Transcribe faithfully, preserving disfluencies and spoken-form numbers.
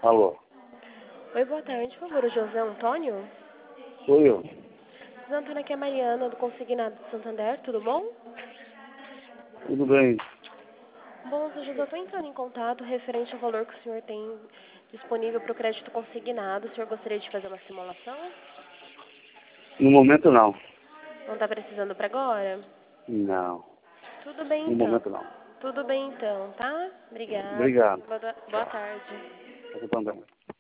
Alô? Oi, boa tarde, por favor, o José Antônio? Sou eu. José Antônio, aqui é a Mariana, do Consignado de Santander, tudo bom? Tudo bem? Bom, seu José, eu estou entrando em contato referente ao valor que o senhor tem disponível para o crédito consignado. O senhor gostaria de fazer uma simulação? No momento não. Não está precisando para agora? Não. Tudo bem, No então. momento não. Tudo bem, então, tá? Obrigada. Obrigado. Boa, boa tarde. Tá com problema.